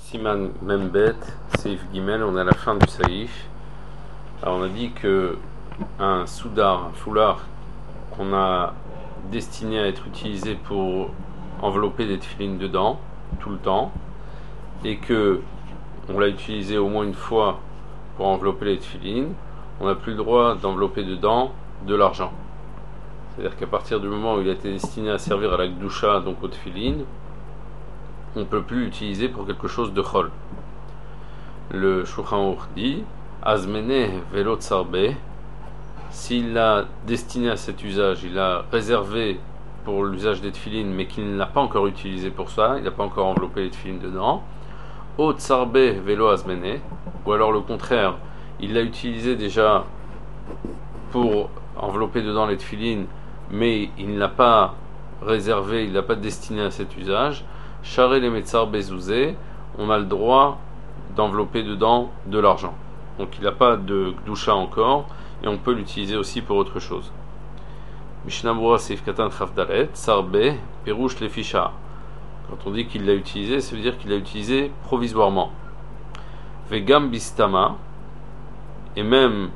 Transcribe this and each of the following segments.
Siman Membet, Seif Gimel, on est à la fin du Saïf. Alors on a dit que un soudar, un foulard qu'on a destiné à être utilisé pour envelopper des tefilines dedans tout le temps, et que on l'a utilisé au moins une fois pour envelopper les tefilines, on n'a plus le droit d'envelopper dedans de l'argent. C'est-à-dire qu'à partir du moment où il a été destiné à servir à la gdusha, donc aux tefilines, on ne peut plus l'utiliser pour quelque chose de chol. Le Shulchan Aruch dit Azmene velo tsarbe, s'il l'a destiné à cet usage, il l'a réservé pour l'usage des tefilines, mais qu'il ne l'a pas encore utilisé pour ça, il n'a pas encore enveloppé les tefilines dedans. O tsarbe velo azmene, ou alors le contraire, il l'a utilisé déjà pour envelopper dedans les tefilines, mais il ne l'a pas réservé, il ne l'a pas destiné à cet usage. Charé les metzar bezouzé, on a le droit d'envelopper dedans de l'argent. Donc il n'a pas de gdusha encore, et on peut l'utiliser aussi pour autre chose. Mishnah Berurah Seif Katan Chavdalet, Sarbe, Perouche les Ficha. Quand on dit qu'il l'a utilisé, ça veut dire qu'il l'a utilisé provisoirement. Vegam bistama, et même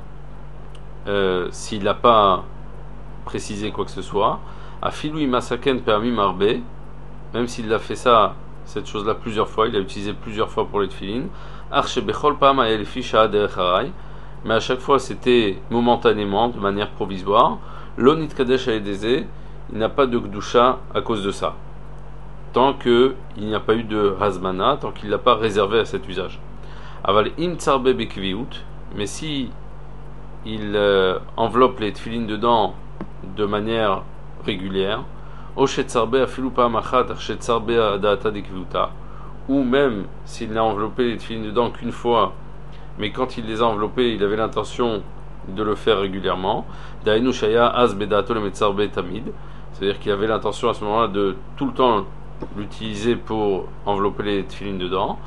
s'il n'a pas précisé quoi que ce soit, Afilou imasaken permis marbe, même s'il a fait ça, cette chose-là plusieurs fois, il l'a utilisé plusieurs fois pour les tefilines, Arche bechol pam ayel ficha derech haray, mais à chaque fois c'était momentanément, de manière provisoire. L'onit kadesh aedeze, il n'a pas de gdusha à cause de ça, tant qu'il n'y a pas eu de hazmana, tant qu'il ne l'a pas réservé à cet usage. Aval im tsarbe bekviut, mais si il enveloppe les tefilines dedans de manière régulière, ou même s'il n'a enveloppé les tefilines dedans qu'une fois, mais quand il les a enveloppés, il avait l'intention de le faire régulièrement, c'est-à-dire qu'il avait l'intention à ce moment-là de tout le temps l'utiliser pour envelopper les tefilines dedans,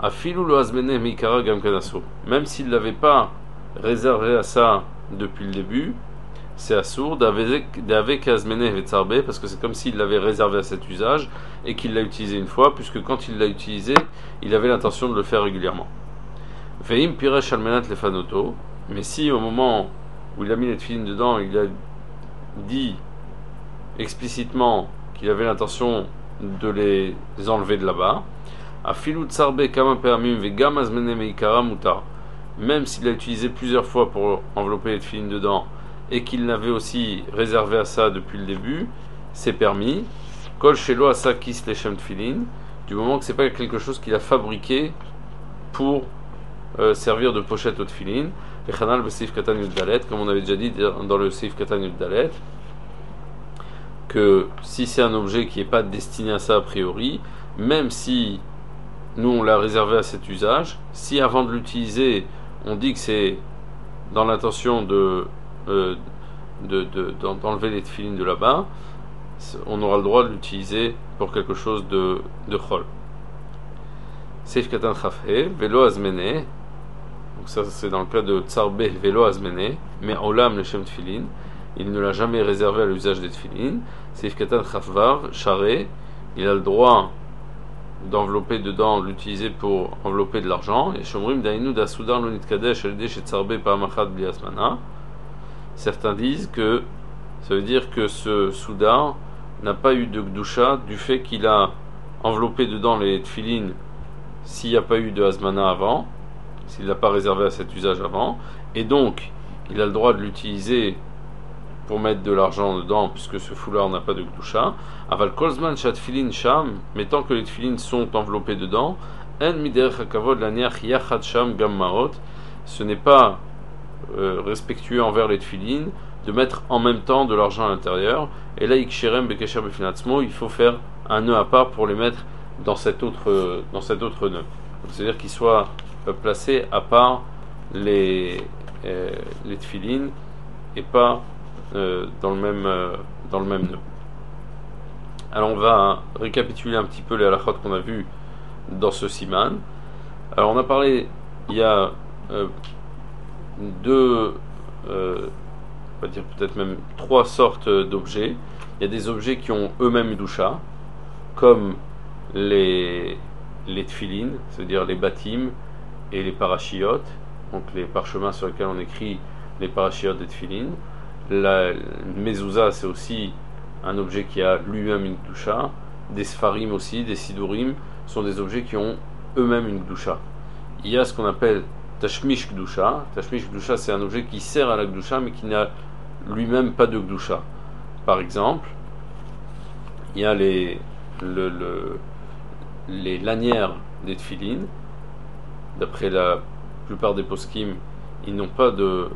même s'il ne l'avait pas réservé à ça depuis le début, c'est assourd d'avec azmene vetzarbe, parce que c'est comme s'il l'avait réservé à cet usage et qu'il l'a utilisé une fois, puisque quand il l'a utilisé, il avait l'intention de le faire régulièrement. Veim piresh almenat lefanoto, mais si au moment où il a mis les tefilines dedans, il a dit explicitement qu'il avait l'intention de les enlever de là-bas, afilu tsarbe kama permim vegam azmene meikara mutar, même s'il l'a utilisé plusieurs fois pour envelopper les tefilines dedans, et qu'il l'avait aussi réservé à ça depuis le début, c'est permis. Kol shelo asa kis leshem tefilin, du moment que c'est pas quelque chose qu'il a fabriqué pour servir de pochette au tefilin. Vechanal b'seif katan yuddalet, comme on avait déjà dit dans le seif katan yuddalet, que si c'est un objet qui n'est pas destiné à ça a priori, même si nous on l'a réservé à cet usage, si avant de l'utiliser on dit que c'est dans l'intention d'enlever les tefilines de là-bas, on aura le droit de l'utiliser pour quelque chose de chol. Seif katan chafhe, velo azmene, donc ça c'est dans le cas de tsarbe velo azmene, mais olam leshem tefilin, il ne l'a jamais réservé à l'usage des tefilin. Seif katan chafvav, charé, il a le droit d'envelopper dedans, l'utiliser pour envelopper de l'argent. Et shomrim dainu da soudar lonit kadesh alde chez tsarbe pa'amachat bli asmana. Certains disent que ça veut dire que ce soudar n'a pas eu de gdusha du fait qu'il a enveloppé dedans les tefilines s'il n'y a pas eu de hazmana avant, s'il l'a pas réservé à cet usage avant, et donc il a le droit de l'utiliser pour mettre de l'argent dedans, puisque ce foulard n'a pas de gdusha. Aval kolzman shat tefilin sham, mais tant que les tefilines sont enveloppées dedans, en miderech hakavod laniach yachad sham gam maot, ce n'est pas respectueux envers les tefilines de mettre en même temps de l'argent à l'intérieur. Et là, iksherem bekesher befinatzmo, il faut faire un nœud à part pour les mettre dans cet autre nœud. C'est-à-dire qu'ils soient placés à part les tefilines et pas dans le même nœud. Alors on va récapituler un petit peu les halachot qu'on a vus dans ce siman. Alors on a parlé, il y a deux, on va dire peut-être même trois sortes d'objets. Il y a des objets qui ont eux-mêmes gdusha, comme les les tfilin, c'est-à-dire les batim et les parachiotes, donc les parchemins sur lesquels on écrit les parachiotes des tfilin. La mezouza, c'est aussi un objet qui a lui-même une gdusha. Des sfarim aussi, des sidurim, sont des objets qui ont eux-mêmes une gdusha. Il y a ce qu'on appelle tashmish gdusha. Tashmish gdusha, c'est un objet qui sert à la gdusha, mais qui n'a lui-même pas de gdusha. Par exemple, il y a les lanières des tfilin. D'après la plupart des poskim, elles n'ont pas de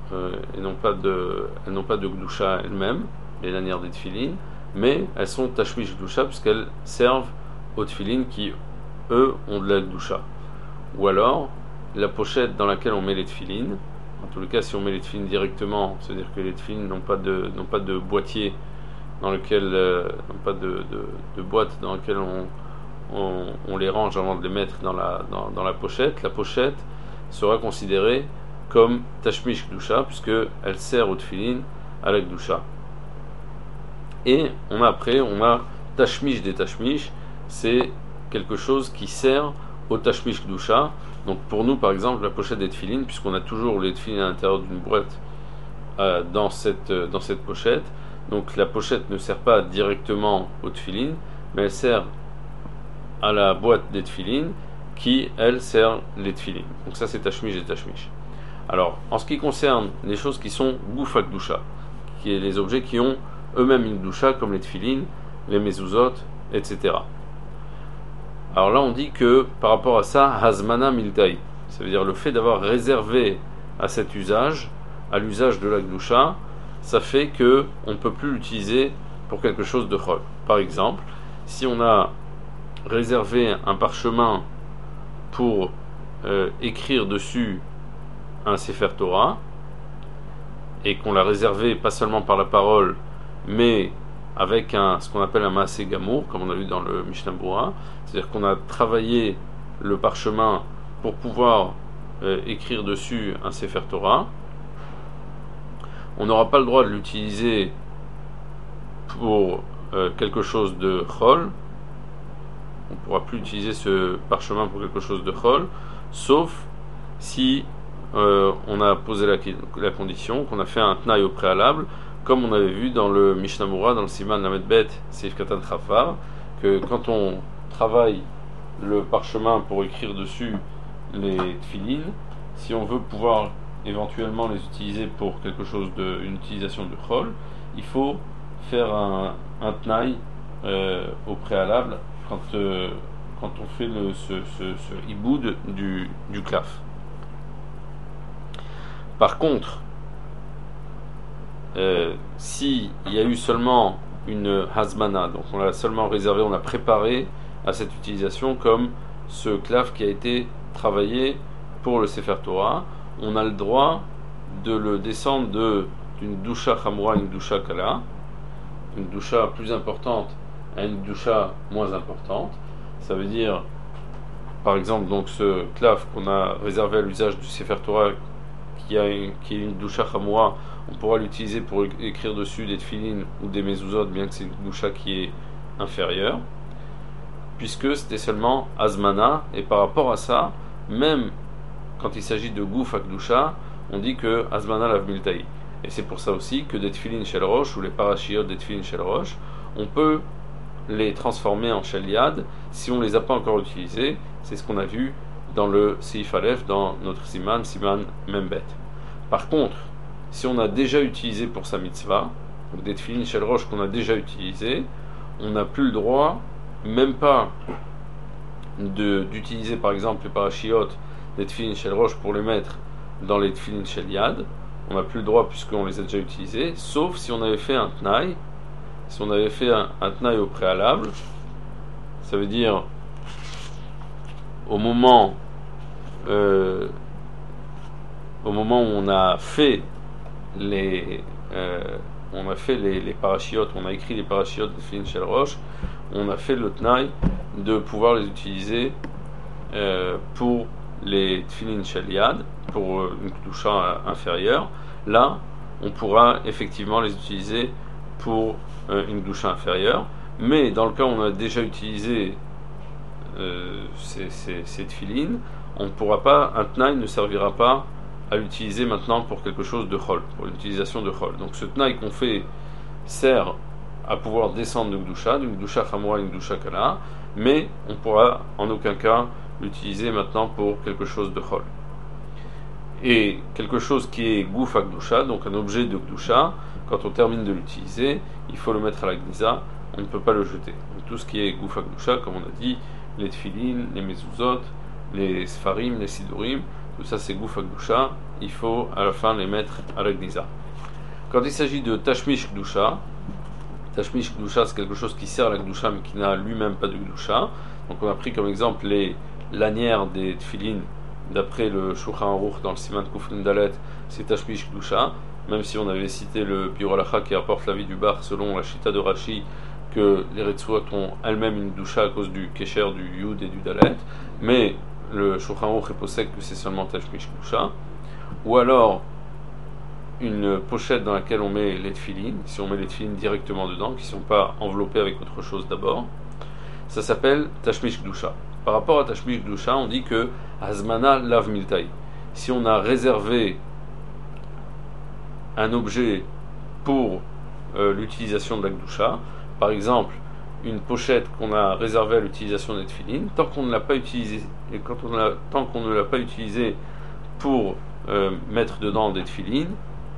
gdusha elles-mêmes, les lanières des tfilin, mais elles sont tashmish gdusha puisqu'elles servent aux tfilin qui, eux, ont de la gdusha. Ou alors, la pochette dans laquelle on met les tfilin, en tous les cas, si on met les tfilin directement, c'est-à-dire que les tfilin n'ont pas de boîtier dans lequel, n'ont pas de boîte dans laquelle on les range avant de les mettre dans la pochette sera considérée comme tashmish gdusha puisqu'elle sert aux tfilin à la gdusha. Et on a tashmish des tashmish, c'est quelque chose qui sert au tashmish gdusha. Donc pour nous, par exemple, la pochette des tfilin, puisqu'on a toujours les tfilin à l'intérieur d'une boîte dans cette pochette, donc la pochette ne sert pas directement aux tfilin, mais elle sert à la boîte des tfilin qui, elle, sert les tfilin. Donc ça, c'est tashmish des tashmish. Alors, en ce qui concerne les choses qui sont goufa gdusha, qui est les objets qui ont eux-mêmes une gdusha, comme les tfilin, les mezuzot, etc. Alors là, on dit que par rapport à ça, hazmana miltai, ça veut dire le fait d'avoir réservé à cet usage, à l'usage de la gdusha, ça fait que on ne peut plus l'utiliser pour quelque chose de chol. Par exemple, si on a réservé un parchemin pour écrire dessus un Sefer Torah, et qu'on l'a réservé pas seulement par la parole, mais avec ce qu'on appelle un Maaseh Gamour, comme on a vu dans le Mishnah Berurah, c'est-à-dire qu'on a travaillé le parchemin pour pouvoir écrire dessus un Sefer Torah, on n'aura pas le droit de l'utiliser pour quelque chose de chol. On ne pourra plus utiliser ce parchemin pour quelque chose de chol, sauf si on a posé la condition, qu'on a fait un tnaï au préalable, comme on avait vu dans le Mishnah Berurah, dans le Siman Lamed Bet, Seif Katan Chafar, que quand on travaille le parchemin pour écrire dessus les tfilin, si on veut pouvoir éventuellement les utiliser pour quelque chose une utilisation de chol, il faut faire un tnaï au préalable quand on fait ce hiboud du klaf. Par contre, si il y a eu seulement une hazmana, donc on l'a seulement réservé, on a préparé à cette utilisation comme ce klaf qui a été travaillé pour le Sefer Torah, on a le droit de le descendre d'une doucha chamra à une doucha kala, une doucha plus importante à une doucha moins importante. Ça veut dire, par exemple, donc ce klaf qu'on a réservé à l'usage du Sefer Torah qui est une doucha chamra, on pourra l'utiliser pour écrire dessus des tfilin ou des mezuzot, bien que c'est une doucha qui est inférieure, puisque c'était seulement azmana, et par rapport à ça, même quand il s'agit de gouf akdusha, on dit que azmana lav miltai. Et c'est pour ça aussi que des tfilin shel rosh ou les parashiot des tfilin shel rosh, on peut les transformer en shel yad si on les a pas encore utilisés. C'est ce qu'on a vu dans le Seif Aleph, dans notre Siman Membet. Par contre, si on a déjà utilisé pour sa mitzvah, donc des tfilin shel rosh qu'on a déjà utilisé, on n'a plus le droit, même pas d'utiliser par exemple les parashiot des tfilin shel rosh pour les mettre dans les tfilin shel yad. On n'a plus le droit puisqu'on les a déjà utilisés, sauf si on avait fait un tnaï. Si on avait fait un tnaï au préalable, ça veut dire au moment où on a fait les parachiotes, on a écrit les parachiotes de Tfilin Shel Rosh, on a fait le tnaï de pouvoir les utiliser pour les Tfilin Shel Yad, pour une kedusha inférieure. Là, on pourra effectivement les utiliser pour une kedusha inférieure, mais dans le cas où on a déjà utilisé ces tefilines, on ne pourra pas, un tnaï ne servira pas à l'utiliser maintenant pour quelque chose de chol, pour l'utilisation de chol. Donc ce tnaï qu'on fait sert à pouvoir descendre de Gdusha, d'une Gdusha Chamora à une Gdusha Kala, mais on ne pourra en aucun cas l'utiliser maintenant pour quelque chose de chol. Et quelque chose qui est Gouf à Gdusha, donc un objet de Gdusha, quand on termine de l'utiliser, il faut le mettre à la Gniza, on ne peut pas le jeter. Donc tout ce qui est Gouf à Gdusha, comme on a dit, les tefilines, les mezuzot, les sfarim, les sidurim, tout ça c'est Gouf à Gdusha, il faut à la fin les mettre à la Gniza. Quand il s'agit de Tashmish Gdusha, Tashmish Gdusha c'est quelque chose qui sert à la Gdusha mais qui n'a lui-même pas de Gdusha. Donc on a pris comme exemple les lanières des tefilines d'après le Shulchan Aruch dans le Siman Kufrin Dalet, c'est Tashmish Gdusha, même si on avait cité le Biur Halacha qui apporte l'avis du Bar selon la Shita de Rashi que les Retsuot ont elles-mêmes une Gdusha à cause du Kesher, du Yud et du Dalet, mais le Shulchan Aruch est possède que c'est seulement Tashmish Gdusha. Ou alors une pochette dans laquelle on met les tefilines, si on met les tefilines directement dedans, qui ne sont pas enveloppés avec autre chose d'abord, ça s'appelle Tashmish Gdusha. Par rapport à Tashmish Gdusha, on dit que Hazmana Lav Miltai. Si on a réservé un objet pour l'utilisation de la Gdusha, par exemple une pochette qu'on a réservée à l'utilisation des tefilines, tant qu'on ne l'a pas utilisée, et tant qu'on ne l'a pas utilisée pour mettre dedans des tefilines,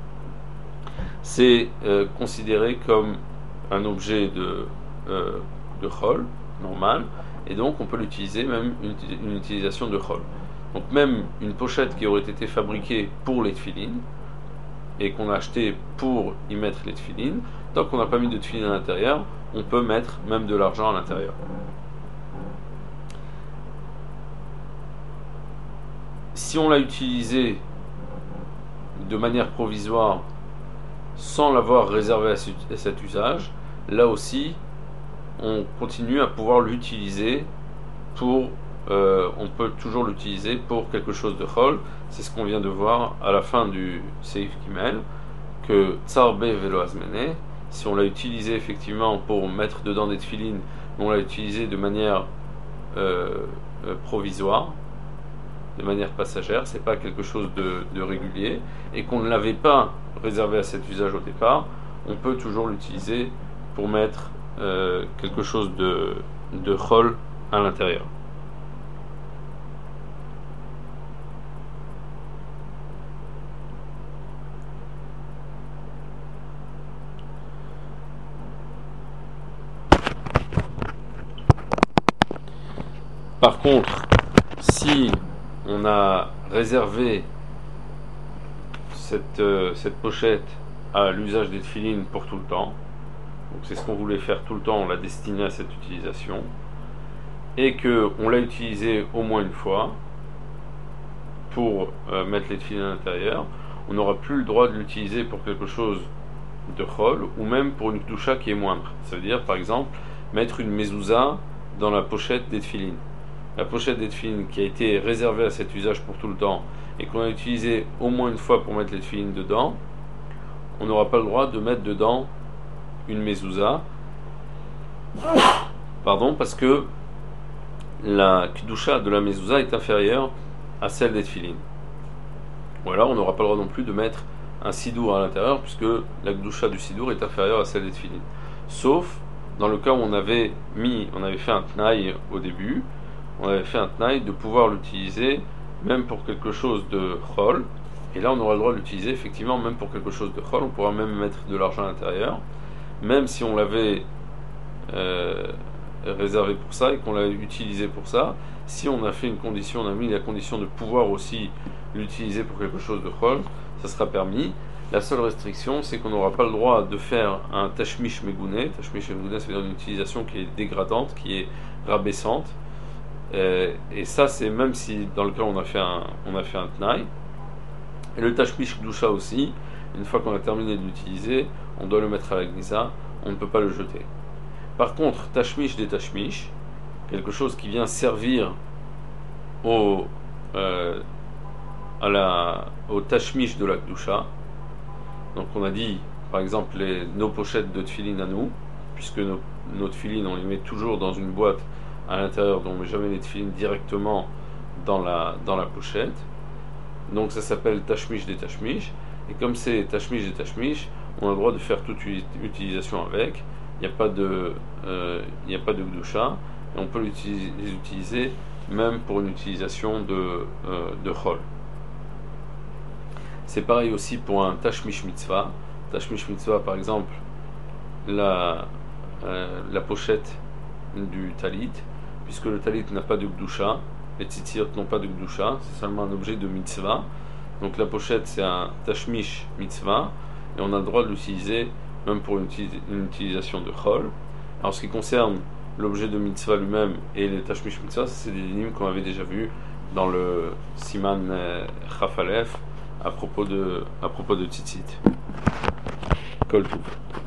c'est considéré comme un objet de chol, normal, et donc on peut l'utiliser, même une utilisation de chol. Donc même une pochette qui aurait été fabriquée pour les tefilines, et qu'on a acheté pour y mettre les tefilines, tant qu'on n'a pas mis de tefilines à l'intérieur, on peut mettre même de l'argent à l'intérieur. Si on l'a utilisé de manière provisoire, sans l'avoir réservé à cet usage, là aussi, on continue à pouvoir l'utiliser pour, on peut toujours l'utiliser pour quelque chose de chol. C'est ce qu'on vient de voir à la fin du Seif Kimel, que Tsar Be Velo Azmene, si on l'a utilisé effectivement pour mettre dedans des tefilines, on l'a utilisé de manière provisoire, de manière passagère, c'est pas quelque chose de régulier, et qu'on ne l'avait pas réservé à cet usage au départ, on peut toujours l'utiliser pour mettre quelque chose de chol à l'intérieur. Par contre, si on a réservé cette pochette à l'usage des tefilines pour tout le temps, donc c'est ce qu'on voulait faire tout le temps, on l'a destiné à cette utilisation, et qu'on l'a utilisé au moins une fois pour mettre les tefilines à l'intérieur, on n'aura plus le droit de l'utiliser pour quelque chose de chol, ou même pour une gdusha qui est moindre. Ça veut dire, par exemple, mettre une mezouza dans la pochette des tefilines. La pochette des tefilines qui a été réservée à cet usage pour tout le temps et qu'on a utilisé au moins une fois pour mettre les tefilines dedans, on n'aura pas le droit de mettre dedans une mezouza, parce que la kedusha de la mezouza est inférieure à celle des tefilines. Ou alors on n'aura pas le droit non plus de mettre un sidour à l'intérieur, puisque la kedusha du sidour est inférieure à celle des tefilines. Sauf dans le cas où on avait fait un tnaï au début, on avait fait un tnaï de pouvoir l'utiliser même pour quelque chose de chol, et là on aura le droit de l'utiliser effectivement même pour quelque chose de chol, on pourra même mettre de l'argent à l'intérieur, même si on l'avait réservé pour ça et qu'on l'a utilisé pour ça. Si on a fait une condition, on a mis la condition de pouvoir aussi l'utiliser pour quelque chose de chol, ça sera permis. La seule restriction, c'est qu'on n'aura pas le droit de faire un tashmish megouné. Tashmish megouné, c'est une utilisation qui est dégradante, qui est rabaissante. Et ça, c'est même si dans le cas où on a fait un tnaï. Et le tashmish gdusha aussi, une fois qu'on a terminé de l'utiliser, on doit le mettre à la gnisa, on ne peut pas le jeter. Par contre, tashmish des tashmish, quelque chose qui vient servir au tashmish de la gdusha. Donc on a dit, par exemple, nos pochettes de tefilines à nous, puisque nos tefilines, on les met toujours dans une boîte à l'intérieur, donc on ne met jamais les tefilines directement dans la pochette. Donc ça s'appelle tashmish des tashmish. Et comme c'est tashmish des tashmish, on a le droit de faire toute utilisation avec. Il n'y a pas de gdusha, et on peut les utiliser même pour une utilisation de chol. C'est pareil aussi pour un tashmish mitzvah. Tashmish mitzvah, par exemple, la pochette du talit, puisque le talit n'a pas de gdusha, les tzitziot n'ont pas de gdusha, c'est seulement un objet de mitzvah. Donc la pochette c'est un tashmish mitzvah, et on a le droit de l'utiliser même pour une utilisation de chol. Alors ce qui concerne l'objet de mitzvah lui-même et les tashmish mitzvah, c'est des dynimes qu'on avait déjà vus dans le siman chaf alef à propos de tzitzit. Kol tuv.